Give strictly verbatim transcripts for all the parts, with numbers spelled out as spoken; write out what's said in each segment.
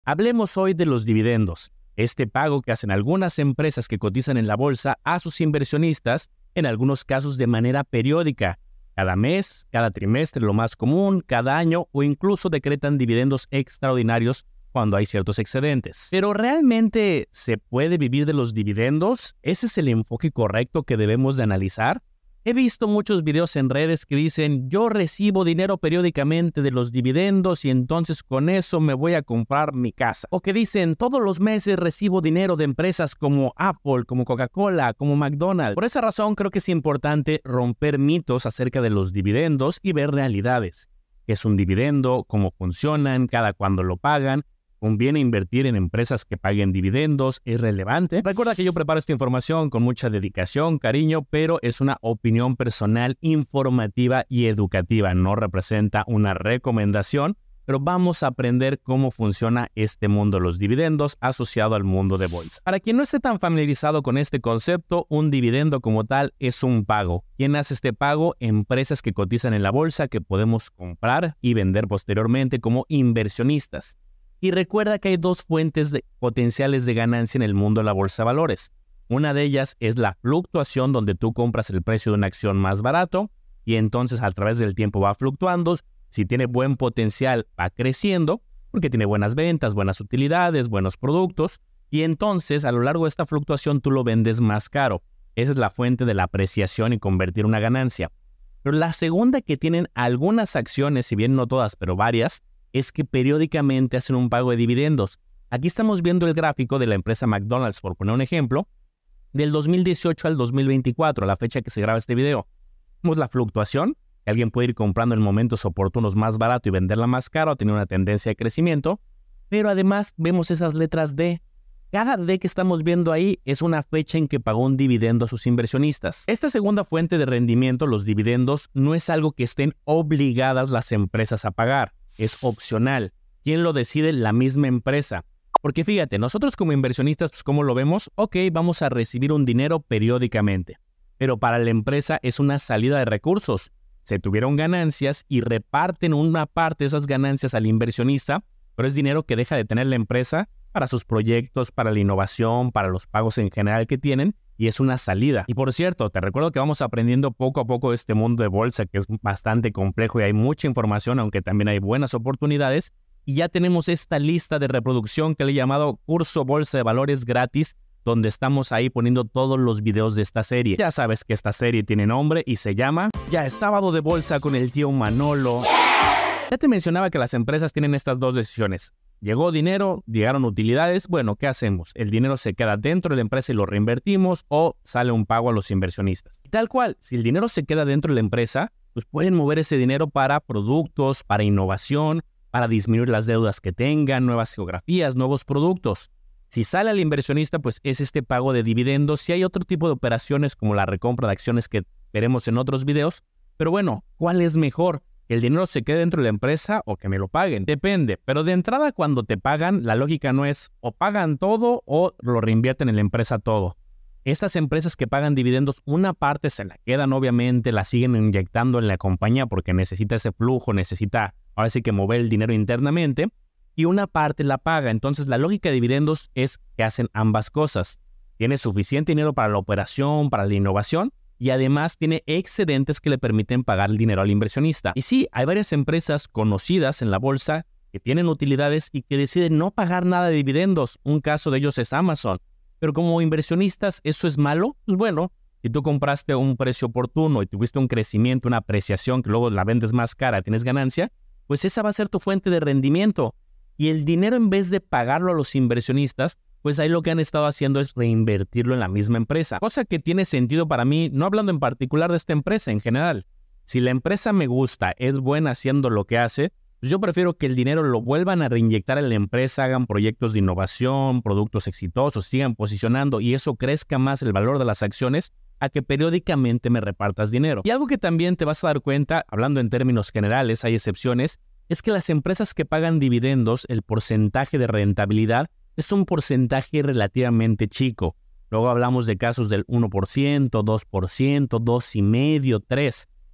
Hablemos hoy de los dividendos, este pago que hacen algunas empresas que cotizan en la bolsa a sus inversionistas, en algunos casos de manera periódica, cada mes, cada trimestre, lo más común, cada año, o incluso decretan dividendos extraordinarios cuando hay ciertos excedentes. Pero ¿realmente se puede vivir de los dividendos? ¿Ese es el enfoque correcto que debemos de analizar? He visto muchos videos en redes que dicen, yo recibo dinero periódicamente de los dividendos y entonces con eso me voy a comprar mi casa. O que dicen, todos los meses recibo dinero de empresas como Apple, como Coca-Cola, como McDonald's. Por esa razón creo que es importante romper mitos acerca de los dividendos y ver realidades. ¿Qué es un dividendo? ¿Cómo funcionan? ¿Cada cuándo lo pagan? ¿Conviene invertir en empresas que paguen dividendos? ¿Es relevante? Recuerda que yo preparo esta información con mucha dedicación, cariño, pero es una opinión personal, informativa y educativa. No representa una recomendación, pero vamos a aprender cómo funciona este mundo de los dividendos asociado al mundo de bolsa. Para quien no esté tan familiarizado con este concepto, un dividendo como tal es un pago. ¿Quién hace este pago? Empresas que cotizan en la bolsa que podemos comprar y vender posteriormente como inversionistas. Y recuerda que hay dos fuentes de potenciales de ganancia en el mundo de la bolsa de valores. Una de ellas es la fluctuación, donde tú compras el precio de una acción más barato y entonces a través del tiempo va fluctuando. Si tiene buen potencial, va creciendo porque tiene buenas ventas, buenas utilidades, buenos productos y entonces a lo largo de esta fluctuación tú lo vendes más caro. Esa es la fuente de la apreciación y convertir una ganancia. Pero la segunda que tienen algunas acciones, si bien no todas, pero varias, es que periódicamente hacen un pago de dividendos. Aquí estamos viendo el gráfico de la empresa McDonald's, por poner un ejemplo, del dos mil dieciocho al dos mil veinticuatro, la fecha que se graba este video. Vemos la fluctuación, que alguien puede ir comprando en momentos oportunos más barato y venderla más caro, tiene una tendencia de crecimiento, pero además vemos esas letras D. Cada D que estamos viendo ahí es una fecha en que pagó un dividendo a sus inversionistas. Esta segunda fuente de rendimiento, los dividendos, no es algo que estén obligadas las empresas a pagar. Es opcional. ¿Quién lo decide? La misma empresa. Porque fíjate, nosotros como inversionistas, pues ¿cómo lo vemos? Ok, vamos a recibir un dinero periódicamente. Pero para la empresa es una salida de recursos. Se tuvieron ganancias y reparten una parte de esas ganancias al inversionista, pero es dinero que deja de tener la empresa para sus proyectos, para la innovación, para los pagos en general que tienen, y es una salida. Y por cierto, te recuerdo que vamos aprendiendo poco a poco de este mundo de bolsa, que es bastante complejo y hay mucha información, aunque también hay buenas oportunidades. Y ya tenemos esta lista de reproducción que le he llamado Curso Bolsa de Valores Gratis, donde estamos ahí poniendo todos los videos de esta serie. Ya sabes que esta serie tiene nombre y se llama Ya es sábado de bolsa con el tío Manolo. Ya te mencionaba que las empresas tienen estas dos decisiones. Llegó dinero, llegaron utilidades, bueno, ¿qué hacemos? ¿El dinero se queda dentro de la empresa y lo reinvertimos o sale un pago a los inversionistas? Y tal cual, si el dinero se queda dentro de la empresa, pues pueden mover ese dinero para productos, para innovación, para disminuir las deudas que tengan, nuevas geografías, nuevos productos. Si sale al inversionista, pues es este pago de dividendos. Si hay otro tipo de operaciones como la recompra de acciones que veremos en otros videos, pero bueno, ¿cuál es mejor? ¿Que el dinero se quede dentro de la empresa o que me lo paguen? Depende, pero de entrada cuando te pagan, la lógica no es o pagan todo o lo reinvierten en la empresa todo. Estas empresas que pagan dividendos, una parte se la quedan obviamente, la siguen inyectando en la compañía porque necesita ese flujo, necesita ahora sí que mover el dinero internamente, y una parte la paga. Entonces la lógica de dividendos es que hacen ambas cosas. Tiene suficiente dinero para la operación, para la innovación, y además tiene excedentes que le permiten pagar el dinero al inversionista. Y sí, hay varias empresas conocidas en la bolsa que tienen utilidades y que deciden no pagar nada de dividendos. Un caso de ellos es Amazon. Pero como inversionistas, ¿eso es malo? Pues bueno, si tú compraste a un precio oportuno y tuviste un crecimiento, una apreciación que luego la vendes más cara, tienes ganancia, pues esa va a ser tu fuente de rendimiento. Y el dinero, en vez de pagarlo a los inversionistas, pues ahí lo que han estado haciendo es reinvertirlo en la misma empresa. Cosa que tiene sentido para mí, no hablando en particular de esta empresa, en general. Si la empresa me gusta, es buena haciendo lo que hace, pues yo prefiero que el dinero lo vuelvan a reinyectar en la empresa, hagan proyectos de innovación, productos exitosos, sigan posicionando y eso crezca más el valor de las acciones, a que periódicamente me repartas dinero. Y algo que también te vas a dar cuenta, hablando en términos generales, hay excepciones, es que las empresas que pagan dividendos, el porcentaje de rentabilidad es un porcentaje relativamente chico. Luego hablamos de casos del uno por ciento, dos por ciento, dos coma cinco por ciento, tres por ciento.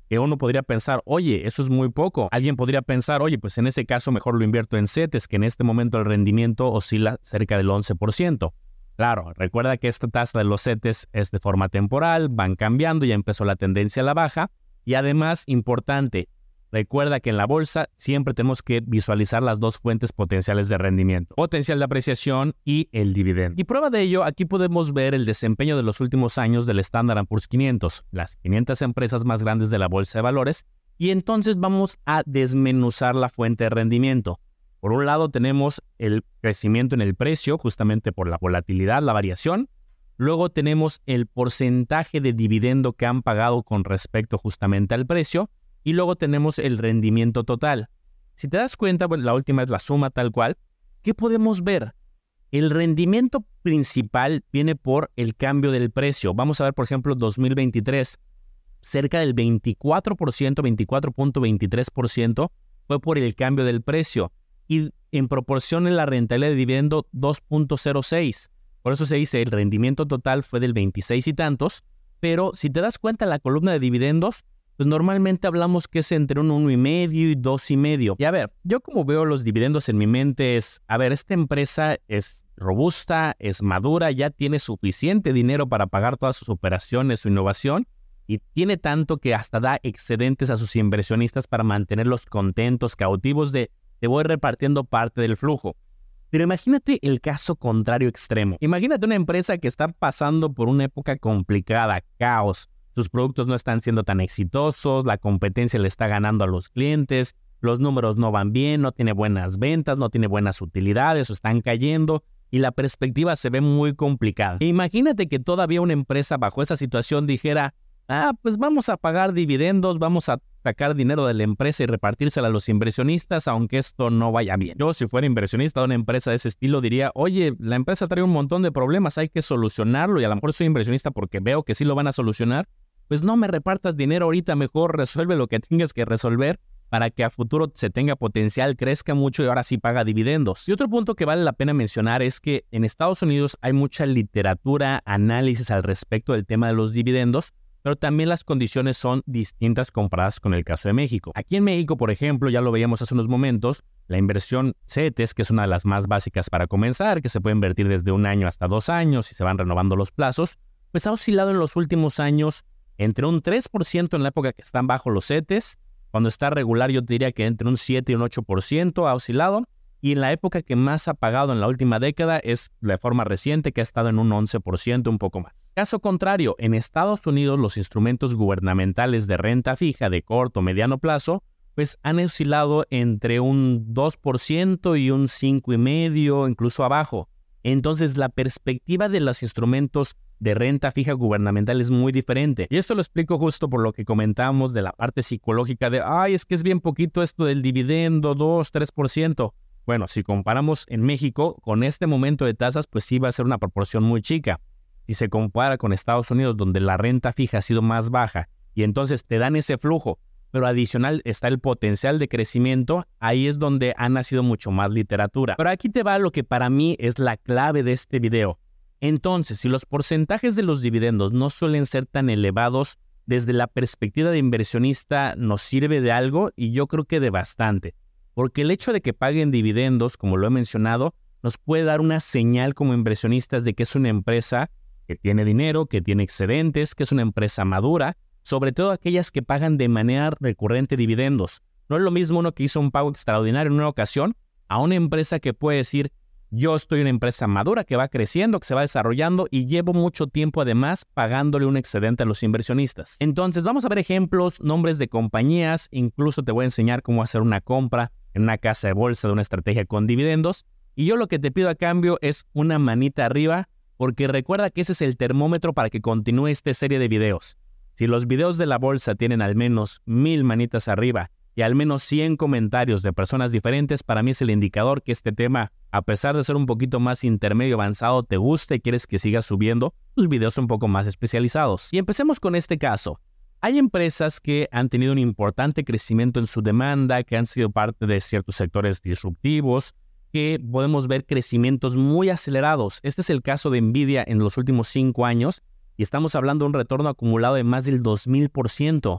que uno podría pensar, oye, eso es muy poco. Alguien podría pensar, oye, pues en ese caso mejor lo invierto en CETES, que en este momento el rendimiento oscila cerca del once por ciento. Claro, recuerda que esta tasa de los CETES es de forma temporal, van cambiando, ya empezó la tendencia a la baja. Y además, importante, recuerda que en la bolsa siempre tenemos que visualizar las dos fuentes potenciales de rendimiento, potencial de apreciación y el dividendo. Y prueba de ello, aquí podemos ver el desempeño de los últimos años del Standard and Poor's quinientos, las quinientas empresas más grandes de la bolsa de valores, y entonces vamos a desmenuzar la fuente de rendimiento. Por un lado tenemos el crecimiento en el precio, justamente por la volatilidad, la variación. Luego tenemos el porcentaje de dividendo que han pagado con respecto justamente al precio. Y luego tenemos el rendimiento total. Si te das cuenta, bueno, la última es la suma tal cual. ¿Qué podemos ver? El rendimiento principal viene por el cambio del precio. Vamos a ver, por ejemplo, dos mil veintitrés. Cerca del veinticuatro por ciento, veinticuatro punto veintitrés por ciento fue por el cambio del precio. Y en proporción en la rentabilidad de dividendo dos punto cero seis. Por eso se dice el rendimiento total fue del veintiséis y tantos, pero si te das cuenta la columna de dividendos, pues normalmente hablamos que es entre un uno y medio y dos y medio. Y a ver, yo como veo los dividendos en mi mente es, a ver, esta empresa es robusta, es madura, ya tiene suficiente dinero para pagar todas sus operaciones, su innovación, y tiene tanto que hasta da excedentes a sus inversionistas para mantenerlos contentos, cautivos de te voy repartiendo parte del flujo. Pero imagínate el caso contrario extremo. Imagínate una empresa que está pasando por una época complicada, caos. Sus productos no están siendo tan exitosos, la competencia le está ganando a los clientes, los números no van bien, no tiene buenas ventas, no tiene buenas utilidades o están cayendo y la perspectiva se ve muy complicada. E imagínate que todavía una empresa bajo esa situación dijera, ah, pues vamos a pagar dividendos, vamos a sacar dinero de la empresa y repartírsela a los inversionistas, aunque esto no vaya bien. Yo, si fuera inversionista de una empresa de ese estilo, diría, oye, la empresa trae un montón de problemas, hay que solucionarlo, y a lo mejor soy inversionista porque veo que sí lo van a solucionar, pues no me repartas dinero ahorita, mejor resuelve lo que tengas que resolver para que a futuro se tenga potencial, crezca mucho y ahora sí paga dividendos. Y otro punto que vale la pena mencionar es que en Estados Unidos hay mucha literatura, análisis al respecto del tema de los dividendos, pero también las condiciones son distintas comparadas con el caso de México. Aquí en México, por ejemplo, ya lo veíamos hace unos momentos, la inversión CETES, que es una de las más básicas para comenzar, que se puede invertir desde un año hasta dos años y se van renovando los plazos, pues ha oscilado en los últimos años entre un tres por ciento en la época que están bajo los CETES, cuando está regular yo te diría que entre un siete y un ocho por ciento ha oscilado, y en la época que más ha pagado en la última década es de forma reciente, que ha estado en un once por ciento, un poco más. Caso contrario, en Estados Unidos los instrumentos gubernamentales de renta fija de corto o mediano plazo pues han oscilado entre un dos por ciento y un cinco por ciento y medio, incluso abajo. Entonces la perspectiva de los instrumentos de renta fija gubernamental es muy diferente. Y esto lo explico justo por lo que comentamos de la parte psicológica de, ay, es que es bien poquito esto del dividendo, dos, tres por ciento. Bueno, si comparamos en México, con este momento de tasas, pues sí va a ser una proporción muy chica. Si se compara con Estados Unidos, donde la renta fija ha sido más baja, y entonces te dan ese flujo, pero adicional está el potencial de crecimiento, ahí es donde ha nacido mucho más literatura. Pero aquí te va lo que para mí es la clave de este video. Entonces, si los porcentajes de los dividendos no suelen ser tan elevados, desde la perspectiva de inversionista nos sirve de algo, y yo creo que de bastante. Porque el hecho de que paguen dividendos, como lo he mencionado, nos puede dar una señal como inversionistas de que es una empresa que tiene dinero, que tiene excedentes, que es una empresa madura, sobre todo aquellas que pagan de manera recurrente dividendos. No es lo mismo uno que hizo un pago extraordinario en una ocasión a una empresa que puede decir, yo estoy una empresa madura que va creciendo, que se va desarrollando y llevo mucho tiempo además pagándole un excedente a los inversionistas. Entonces vamos a ver ejemplos, nombres de compañías, incluso te voy a enseñar cómo hacer una compra en una casa de bolsa de una estrategia con dividendos. Y yo lo que te pido a cambio es una manita arriba, porque recuerda que ese es el termómetro para que continúe esta serie de videos. Si los videos de la bolsa tienen al menos mil manitas arriba y al menos cien comentarios de personas diferentes, para mí es el indicador que este tema, a pesar de ser un poquito más intermedio avanzado, te gusta y quieres que siga subiendo tus videos un poco más especializados. Y empecemos con este caso. Hay empresas que han tenido un importante crecimiento en su demanda, que han sido parte de ciertos sectores disruptivos, que podemos ver crecimientos muy acelerados. Este es el caso de Nvidia en los últimos cinco años y estamos hablando de un retorno acumulado de más del dos mil por ciento.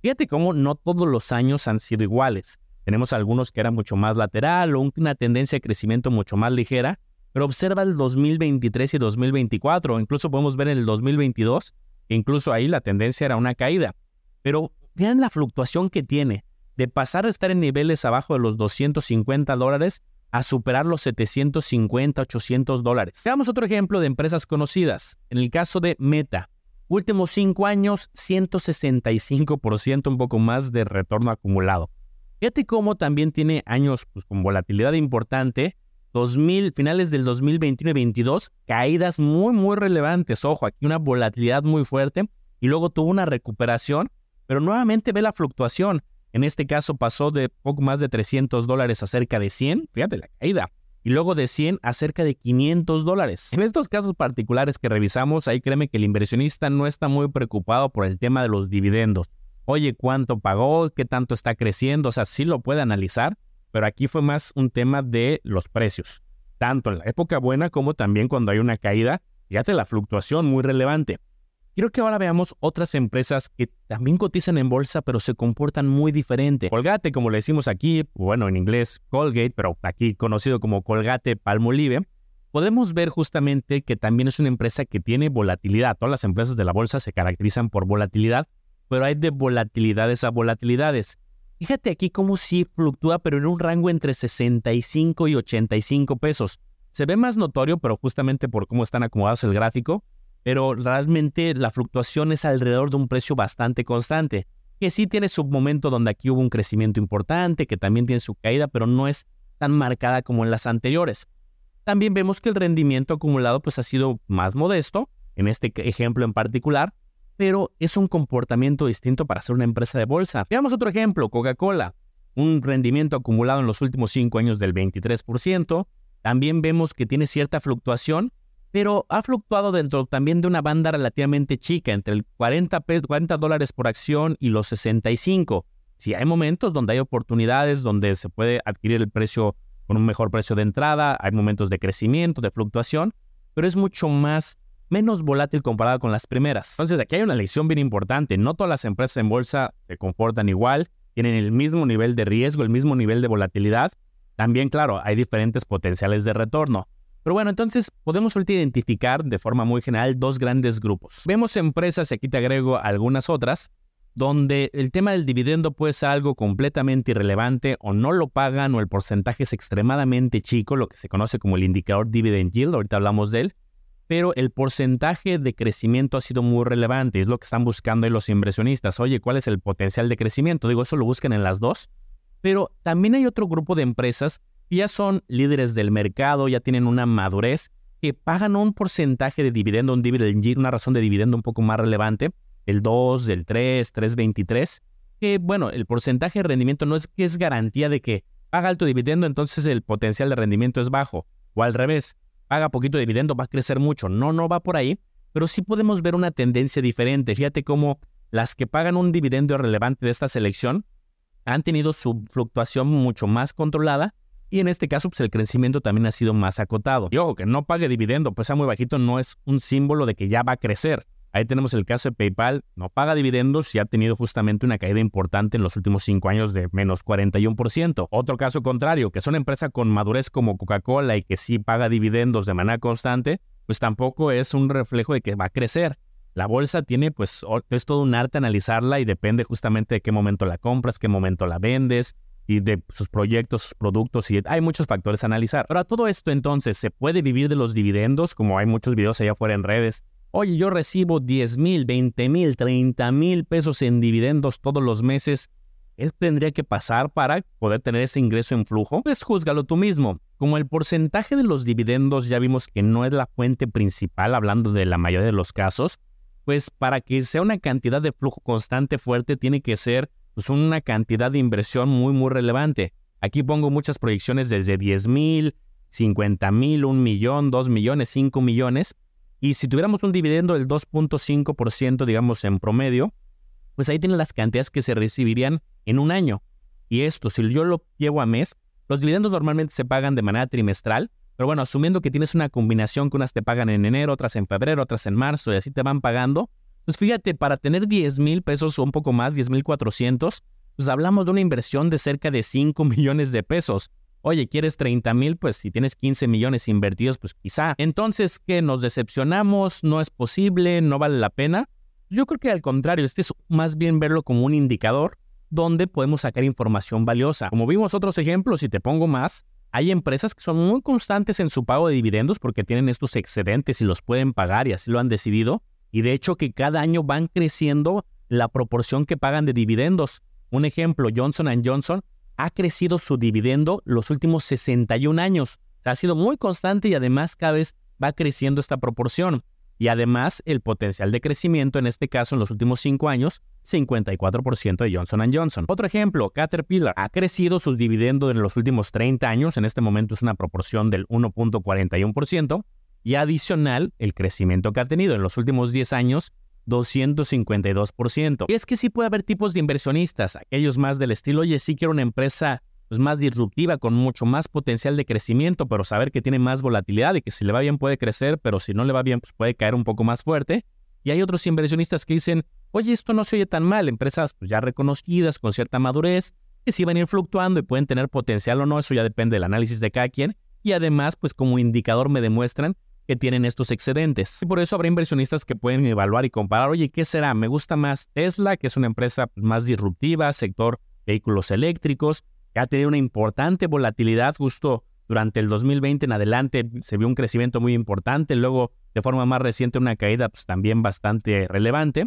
Fíjate cómo no todos los años han sido iguales. Tenemos algunos que eran mucho más lateral o una tendencia de crecimiento mucho más ligera, pero observa el dos mil veintitrés y dos mil veinticuatro, incluso podemos ver en el dos mil veintidós, que incluso ahí la tendencia era una caída. Pero vean la fluctuación que tiene, de pasar de estar en niveles abajo de los doscientos cincuenta dólares a superar los setecientos cincuenta, ochocientos dólares. Veamos otro ejemplo de empresas conocidas. En el caso de Meta, últimos cinco años, ciento sesenta y cinco por ciento, un poco más de retorno acumulado. Fíjate cómo también tiene años pues, con volatilidad importante, dos mil, finales del dos mil veintiuno y veintidós, caídas muy, muy relevantes. Ojo, aquí una volatilidad muy fuerte y luego tuvo una recuperación, pero nuevamente ve la fluctuación. En este caso pasó de poco más de trescientos dólares a cerca de cien, fíjate la caída, y luego de cien a cerca de quinientos dólares. En estos casos particulares que revisamos, ahí créeme que el inversionista no está muy preocupado por el tema de los dividendos. Oye, ¿cuánto pagó? ¿Qué tanto está creciendo? O sea, sí lo puede analizar, pero aquí fue más un tema de los precios. Tanto en la época buena como también cuando hay una caída, fíjate la fluctuación muy relevante. Quiero que ahora veamos otras empresas que también cotizan en bolsa, pero se comportan muy diferente. Colgate, como le decimos aquí, bueno, en inglés Colgate, pero aquí conocido como Colgate-Palmolive, podemos ver justamente que también es una empresa que tiene volatilidad. Todas las empresas de la bolsa se caracterizan por volatilidad, pero hay de volatilidades a volatilidades. Fíjate aquí cómo sí fluctúa, pero en un rango entre sesenta y cinco y ochenta y cinco pesos. Se ve más notorio, pero justamente por cómo están acomodados el gráfico, pero realmente la fluctuación es alrededor de un precio bastante constante, que sí tiene su momento donde aquí hubo un crecimiento importante, que también tiene su caída, pero no es tan marcada como en las anteriores. También vemos que el rendimiento acumulado pues ha sido más modesto, en este ejemplo en particular, pero es un comportamiento distinto para ser una empresa de bolsa. Veamos otro ejemplo, Coca-Cola, un rendimiento acumulado en los últimos cinco años del veintitrés por ciento. También vemos que tiene cierta fluctuación, pero ha fluctuado dentro también de una banda relativamente chica, entre el cuarenta dólares por acción y los sesenta y cinco. Sí, hay momentos donde hay oportunidades, donde se puede adquirir el precio con un mejor precio de entrada, hay momentos de crecimiento, de fluctuación, pero es mucho más menos volátil comparado con las primeras. Entonces aquí hay una lección bien importante. No todas las empresas en bolsa se comportan igual, tienen el mismo nivel de riesgo, el mismo nivel de volatilidad. También, claro, hay diferentes potenciales de retorno. Pero bueno, entonces podemos ahorita identificar de forma muy general dos grandes grupos. Vemos empresas, y aquí te agrego algunas otras, donde el tema del dividendo puede ser algo completamente irrelevante o no lo pagan o el porcentaje es extremadamente chico, lo que se conoce como el indicador dividend yield, ahorita hablamos de él. Pero el porcentaje de crecimiento ha sido muy relevante, es lo que están buscando ahí los inversionistas. Oye, ¿cuál es el potencial de crecimiento? Digo, eso lo buscan en las dos, pero también hay otro grupo de empresas que ya son líderes del mercado, ya tienen una madurez, que pagan un porcentaje de dividendo, un dividend yield, una razón de dividendo un poco más relevante, el dos, del tres, tres veintitrés, que bueno, el porcentaje de rendimiento no es que es garantía de que paga alto dividendo, entonces el potencial de rendimiento es bajo, o al revés, paga poquito dividendo, va a crecer mucho. No, no va por ahí, pero sí podemos ver una tendencia diferente. Fíjate cómo las que pagan un dividendo relevante de esta selección han tenido su fluctuación mucho más controlada y en este caso pues el crecimiento también ha sido más acotado. Y ojo, que no pague dividendo, pues sea muy bajito, no es un símbolo de que ya va a crecer. Ahí tenemos el caso de PayPal, no paga dividendos y ha tenido justamente una caída importante en los últimos cinco años de menos cuarenta y uno por ciento. Otro caso contrario, que es una empresa con madurez como Coca-Cola y que sí paga dividendos de manera constante, pues tampoco es un reflejo de que va a crecer. La bolsa tiene, pues, es todo un arte analizarla y depende justamente de qué momento la compras, qué momento la vendes y de sus proyectos, sus productos, y hay muchos factores a analizar. Pero a todo esto entonces, ¿se puede vivir de los dividendos? Como hay muchos videos allá afuera en redes. Oye, yo recibo diez mil, veinte mil, treinta mil pesos en dividendos todos los meses. ¿Qué tendría que pasar para poder tener ese ingreso en flujo? Pues júzgalo tú mismo. Como el porcentaje de los dividendos ya vimos que no es la fuente principal, hablando de la mayoría de los casos, pues para que sea una cantidad de flujo constante fuerte, tiene que ser pues, una cantidad de inversión muy, muy relevante. Aquí pongo muchas proyecciones desde diez mil, cincuenta mil, un millón, dos millones, cinco millones. Y si tuviéramos un dividendo del dos punto cinco por ciento, digamos, en promedio, pues ahí tienen las cantidades que se recibirían en un año. Y esto, si yo lo llevo a mes, los dividendos normalmente se pagan de manera trimestral, pero bueno, asumiendo que tienes una combinación que unas te pagan en enero, otras en febrero, otras en marzo, y así te van pagando, Pues fíjate, para tener diez mil pesos o un poco más, diez mil cuatrocientos, pues hablamos de una inversión de cerca de cinco millones de pesos. Oye, ¿quieres treinta mil? Pues si tienes quince millones invertidos, pues quizá. Entonces, ¿qué? ¿Nos decepcionamos? ¿No es posible? ¿No vale la pena? Yo creo que al contrario, este es más bien verlo como un indicador donde podemos sacar información valiosa. Como vimos otros ejemplos, y te pongo más, hay empresas que son muy constantes en su pago de dividendos porque tienen estos excedentes y los pueden pagar y así lo han decidido. Y de hecho que cada año van creciendo la proporción que pagan de dividendos. Un ejemplo, Johnson and Johnson ha crecido su dividendo los últimos sesenta y un años. O sea, ha sido muy constante y además cada vez va creciendo esta proporción. Y además el potencial de crecimiento, en este caso en los últimos cinco años, cincuenta y cuatro por ciento de Johnson and Johnson. Otro ejemplo, Caterpillar ha crecido sus dividendos en los últimos treinta años. En este momento es una proporción del uno punto cuarenta y uno por ciento. Y adicional, el crecimiento que ha tenido en los últimos diez años, doscientos cincuenta y dos por ciento. Y es que sí puede haber tipos de inversionistas, aquellos más del estilo, oye, sí quiero una empresa pues, más disruptiva, con mucho más potencial de crecimiento, pero saber que tiene más volatilidad y que si le va bien puede crecer, pero si no le va bien pues puede caer un poco más fuerte. Y hay otros inversionistas que dicen, oye, esto no se oye tan mal, empresas pues, ya reconocidas, con cierta madurez, que sí van a ir fluctuando y pueden tener potencial o no, eso ya depende del análisis de cada quien. Y además, pues como indicador me demuestran que tienen estos excedentes. Y por eso habrá inversionistas que pueden evaluar y comparar, oye, ¿qué será? Me gusta más Tesla, que es una empresa más disruptiva, sector vehículos eléctricos, que ha tenido una importante volatilidad justo durante el dos mil veinte en adelante, se vio un crecimiento muy importante, luego de forma más reciente una caída pues, también bastante relevante.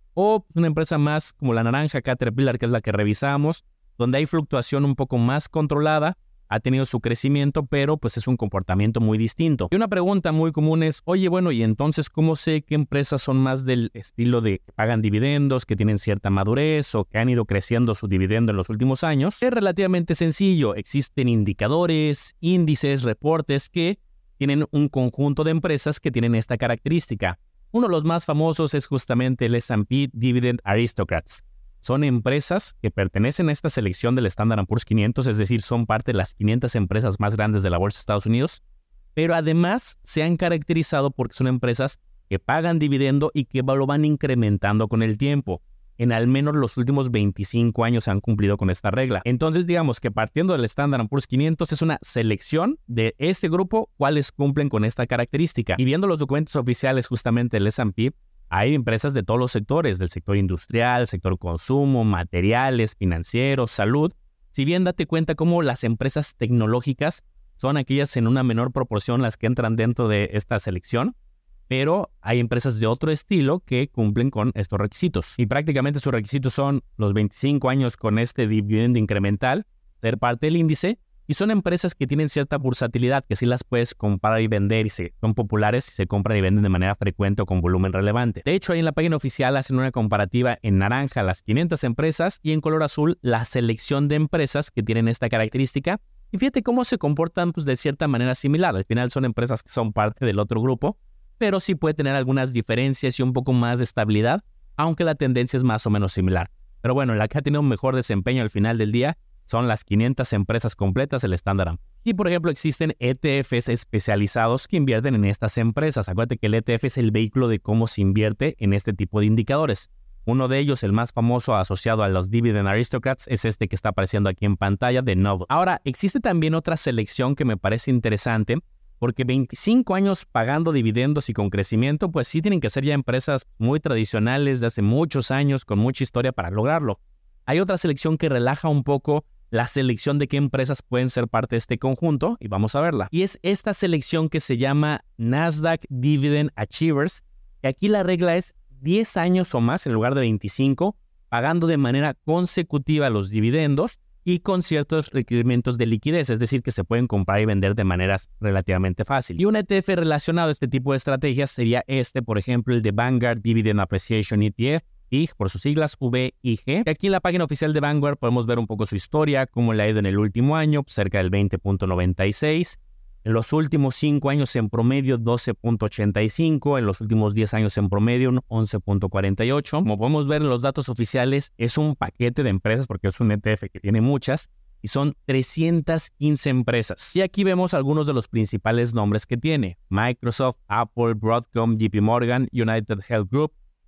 O una empresa más como la naranja, Caterpillar, que es la que revisamos, donde hay fluctuación un poco más controlada, ha tenido su crecimiento, pero pues es un comportamiento muy distinto. Y una pregunta muy común es, oye, bueno, ¿y entonces cómo sé qué empresas son más del estilo de que pagan dividendos, que tienen cierta madurez o que han ido creciendo su dividendo en los últimos años? Es relativamente sencillo. Existen indicadores, índices, reportes que tienen un conjunto de empresas que tienen esta característica. Uno de los más famosos es justamente el S and P Dividend Aristocrats. Son empresas que pertenecen a esta selección del Standard and Poor's quinientos, es decir, son parte de las quinientas empresas más grandes de la bolsa de Estados Unidos, pero además se han caracterizado porque son empresas que pagan dividendo y que lo van incrementando con el tiempo. En al menos los últimos veinticinco años se han cumplido con esta regla. Entonces, digamos que partiendo del Standard and Poor's quinientos es una selección de este grupo, cuáles cumplen con esta característica. Y viendo los documentos oficiales justamente del S and P, hay empresas de todos los sectores, del sector industrial, sector consumo, materiales, financieros, salud. Si bien date cuenta cómo las empresas tecnológicas son aquellas en una menor proporción las que entran dentro de esta selección, pero hay empresas de otro estilo que cumplen con estos requisitos. Y prácticamente sus requisitos son los veinticinco años con este dividendo incremental, ser parte del índice, y son empresas que tienen cierta bursatilidad, que sí las puedes comprar y vender y se, son populares y se compran y venden de manera frecuente o con volumen relevante. De hecho, ahí en la página oficial hacen una comparativa en naranja las quinientas empresas y en color azul la selección de empresas que tienen esta característica. Y fíjate cómo se comportan pues, de cierta manera similar. Al final son empresas que son parte del otro grupo, pero sí puede tener algunas diferencias y un poco más de estabilidad, aunque la tendencia es más o menos similar. Pero bueno, la que ha tenido un mejor desempeño al final del día son las quinientas empresas completas del Standard and Poor's. Y por ejemplo existen E T Fs especializados que invierten en estas empresas. Acuérdate que el E T F es el vehículo de cómo se invierte en este tipo de indicadores. Uno de ellos, el más famoso asociado a los Dividend Aristocrats, es este que está apareciendo aquí en pantalla de Novo. Ahora, existe también otra selección que me parece interesante, porque veinticinco años pagando dividendos y con crecimiento, pues sí tienen que ser ya empresas muy tradicionales de hace muchos años, con mucha historia para lograrlo. Hay otra selección que relaja un poco la selección de qué empresas pueden ser parte de este conjunto, y vamos a verla. Y es esta selección que se llama Nasdaq Dividend Achievers, que aquí la regla es diez años o más en lugar de veinticinco, pagando de manera consecutiva los dividendos y con ciertos requerimientos de liquidez, es decir, que se pueden comprar y vender de maneras relativamente fácil. Y un E T F relacionado a este tipo de estrategias sería este, por ejemplo, el de Vanguard Dividend Appreciation E T F, V I G, por sus siglas V I G. Aquí en la página oficial de Vanguard podemos ver un poco su historia, cómo le ha ido en el último año, cerca del veinte punto noventa y seis. En los últimos cinco años en promedio doce punto ochenta y cinco, en los últimos diez años en promedio once punto cuarenta y ocho. Como podemos ver en los datos oficiales, es un paquete de empresas porque es un E T F que tiene muchas y son trescientas quince empresas. Y aquí vemos algunos de los principales nombres que tiene: Microsoft, Apple, Broadcom, J P Morgan, United Health Group,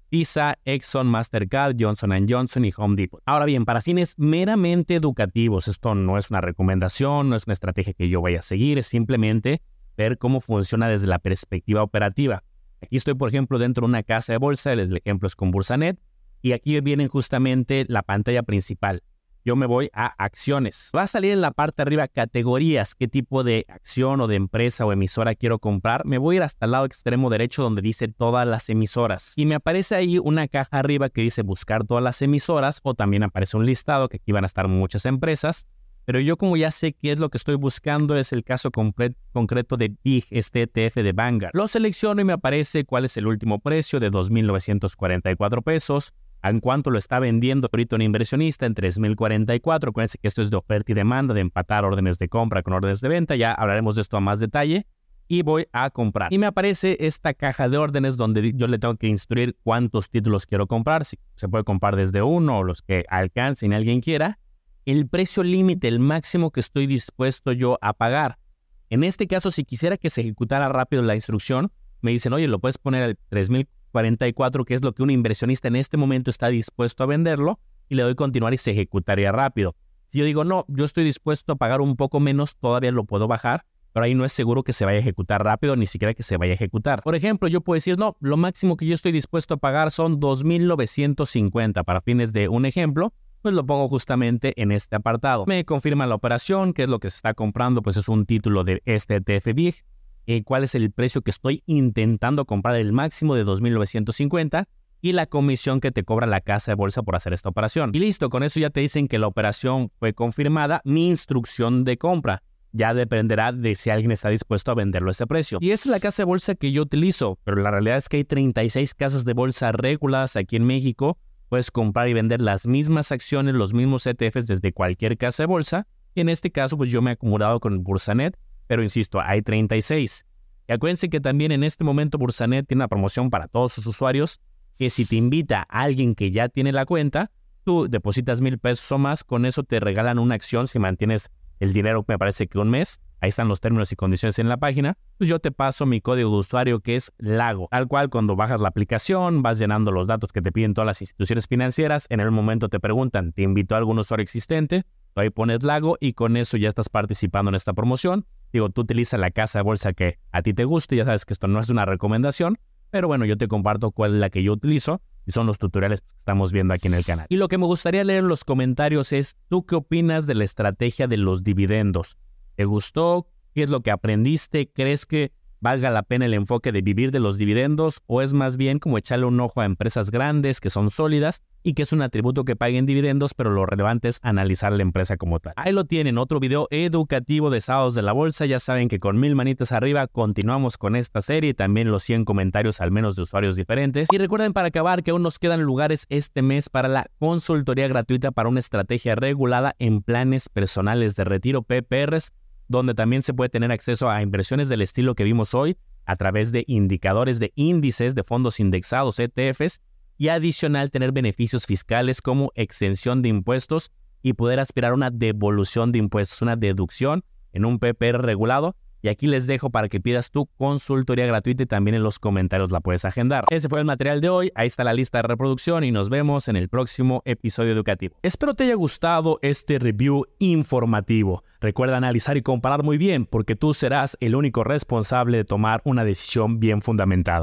Visa, Exxon, Mastercard, Johnson and Johnson y Home Depot. Ahora bien, para fines meramente educativos, esto no es una recomendación, no es una estrategia que yo vaya a seguir, es simplemente ver cómo funciona desde la perspectiva operativa. Aquí estoy, por ejemplo, dentro de una casa de bolsa, el ejemplo es con Bursanet, y aquí viene justamente la pantalla principal. Yo me voy a acciones. Va a salir en la parte de arriba categorías, qué tipo de acción o de empresa o emisora quiero comprar. Me voy a ir hasta el lado extremo derecho donde dice todas las emisoras. Y me aparece ahí una caja arriba que dice buscar todas las emisoras, o también aparece un listado que aquí van a estar muchas empresas. Pero yo, como ya sé qué es lo que estoy buscando, es el caso concreto de B I G, este E T F de Vanguard. Lo selecciono y me aparece cuál es el último precio de dos mil novecientos cuarenta y cuatro pesos. ¿En cuánto lo está vendiendo ahorita un inversionista? En tres mil cuarenta y cuatro. Acuérdense que esto es de oferta y demanda, de empatar órdenes de compra con órdenes de venta. Ya hablaremos de esto a más detalle. Y voy a comprar. Y me aparece esta caja de órdenes donde yo le tengo que instruir cuántos títulos quiero comprar. Si se puede comprar desde uno o los que alcancen y alguien quiera. El precio límite, el máximo que estoy dispuesto yo a pagar. En este caso, si quisiera que se ejecutara rápido la instrucción, me dicen, oye, lo puedes poner al tres mil cuarenta y cuatro, que es lo que un inversionista en este momento está dispuesto a venderlo, y le doy continuar y se ejecutaría rápido. Si yo digo, no, yo estoy dispuesto a pagar un poco menos, todavía lo puedo bajar, pero ahí no es seguro que se vaya a ejecutar rápido, ni siquiera que se vaya a ejecutar. Por ejemplo, yo puedo decir, no, lo máximo que yo estoy dispuesto a pagar son dos mil novecientos cincuenta, para fines de un ejemplo, pues lo pongo justamente en este apartado. Me confirma la operación, qué es lo que se está comprando, pues es un título de este E T F B I G, eh, cuál es el precio que estoy intentando comprar, el máximo de dos mil novecientos cincuenta, y la comisión que te cobra la casa de bolsa por hacer esta operación. Y listo, con eso ya te dicen que la operación fue confirmada. Mi instrucción de compra ya dependerá de si alguien está dispuesto a venderlo a ese precio. Y esta es la casa de bolsa que yo utilizo, pero la realidad es que hay treinta y seis casas de bolsa reguladas aquí en México. Puedes comprar y vender las mismas acciones, los mismos E T Fs desde cualquier casa de bolsa. Y en este caso, pues yo me he acumulado con Bursanet, pero insisto, hay treinta y seis. Y acuérdense que también en este momento Bursanet tiene una promoción para todos sus usuarios, que si te invita a alguien que ya tiene la cuenta, tú depositas mil pesos o más, con eso te regalan una acción si mantienes el dinero, me parece que un mes. Ahí están los términos y condiciones en la página. Pues yo te paso mi código de usuario, que es Lago. Al cual, cuando bajas la aplicación, vas llenando los datos que te piden todas las instituciones financieras. En el momento te preguntan, ¿te invitó a algún usuario existente? Tú ahí pones Lago y con eso ya estás participando en esta promoción. Digo, tú utilizas la casa de bolsa que a ti te guste. Ya sabes que esto no es una recomendación, pero bueno, yo te comparto cuál es la que yo utilizo y son los tutoriales que estamos viendo aquí en el canal. Y lo que me gustaría leer en los comentarios es, ¿tú qué opinas de la estrategia de los dividendos? ¿Te gustó? ¿Qué es lo que aprendiste? ¿Crees que valga la pena el enfoque de vivir de los dividendos? ¿O es más bien como echarle un ojo a empresas grandes que son sólidas y que es un atributo que paguen dividendos, pero lo relevante es analizar la empresa como tal? Ahí lo tienen, otro video educativo de Sábados de la Bolsa. Ya saben que con mil manitas arriba continuamos con esta serie y también los cien comentarios al menos de usuarios diferentes. Y recuerden, para acabar, que aún nos quedan lugares este mes para la consultoría gratuita para una estrategia regulada en planes personales de retiro, P P Rs, donde también se puede tener acceso a inversiones del estilo que vimos hoy a través de indicadores de índices de fondos indexados, E T Fs, y adicional tener beneficios fiscales como exención de impuestos y poder aspirar a una devolución de impuestos, una deducción en un P P R regulado. Y aquí les dejo para que pidas tu consultoría gratuita y también en los comentarios la puedes agendar. Ese fue el material de hoy. Ahí está la lista de reproducción y nos vemos en el próximo episodio educativo. Espero te haya gustado este review informativo. Recuerda analizar y comparar muy bien, porque tú serás el único responsable de tomar una decisión bien fundamentada.